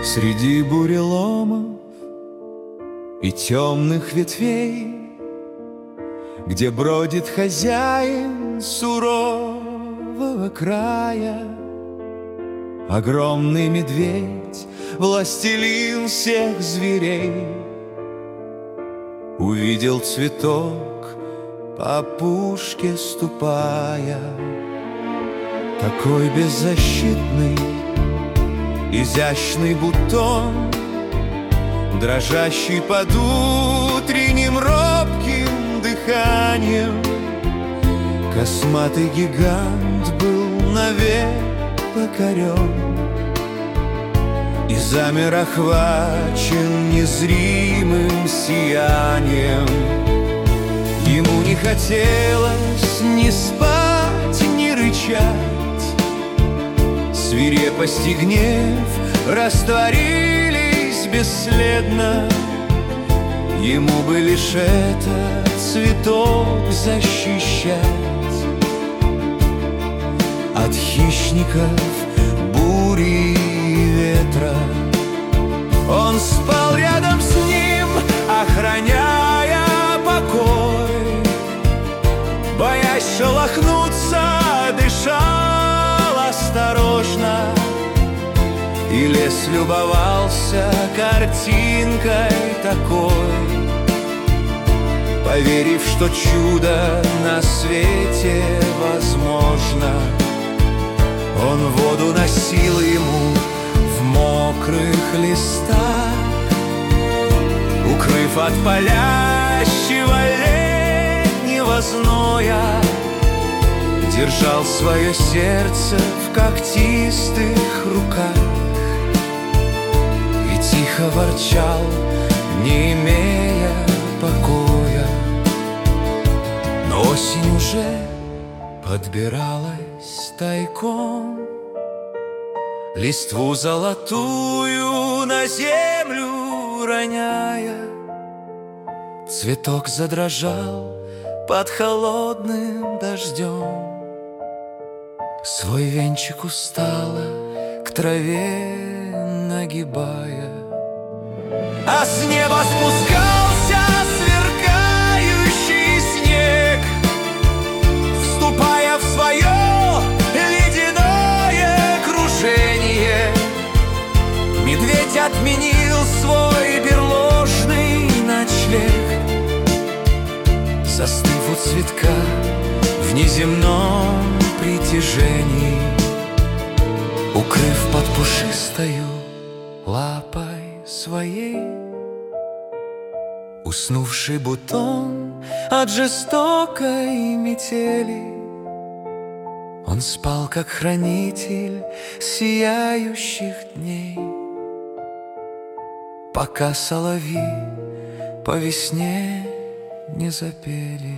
Среди буреломов и темных ветвей, где бродит хозяин сурового края, огромный медведь, властелин всех зверей, увидел цветок, по опушке ступая, такой беззащитный, изящный бутон, дрожащий под утренним робким дыханием. Косматый гигант был навек покорен и замер, охвачен незримым сиянием. Ему не хотелось ни спать, ни рычать. Свирепость и гнев растворились бесследно. Ему бы лишь этот цветок защищать от хищников, бури и ветра. Он спал рядом с ним, охраняя покой, боясь шелохнуться, дышал осторожно, и лес любовался картинкой такой, поверив, что чудо на свете возможно. Он воду носил ему в мокрых листах, укрыв от палящего летнего зноя, держал свое сердце в когтистых руках и тихо ворчал, не имея покоя. Но осень уже подбиралась тайком, листву золотую на землю роняя. Цветок задрожал под холодным дождем, свой венчик устало к траве нагибая. А с неба спускался сверкающий снег, вступая в свое ледяное кружение. Медведь отменил свой берложный ночлег, застыв у цветка в неземном притяжении, укрыв под пушистою лапой своей уснувший бутон от жестокой метели. Он спал, как хранитель сияющих дней, пока соловьи по весне не запели.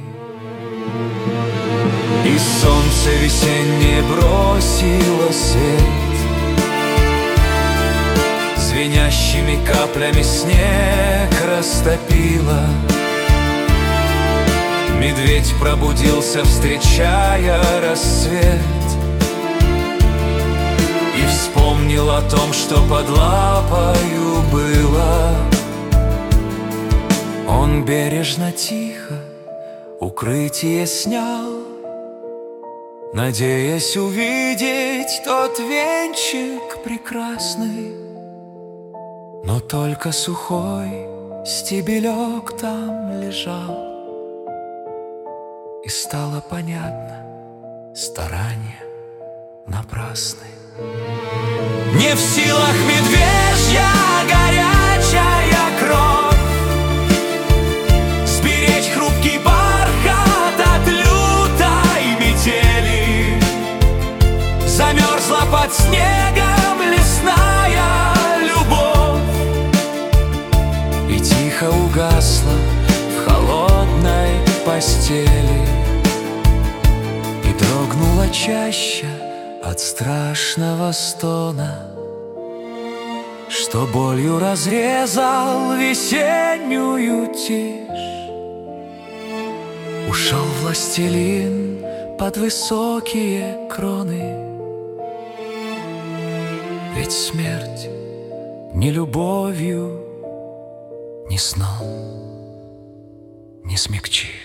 И солнце весеннее бросило свет, звенящими каплями снег растопило. Медведь пробудился, встречая рассвет, и вспомнил о том, что под лапою было. Он бережно, тихо укрытие снял, надеясь увидеть тот венчик прекрасный. Но только сухой стебелек там лежал, и стало понятно, старания напрасны. Не в силах медвежья горячая кровь сберечь хрупкий бархат от лютой метели. Замерзла под снегом лесная любовь и тихо угасла в холодной постели, и дрогнула чаща от страшного стона, что болью разрезал весеннюю тишь. Ушел властелин под высокие кроны, ведь смерть ни любовью, ни сном не смягчишь.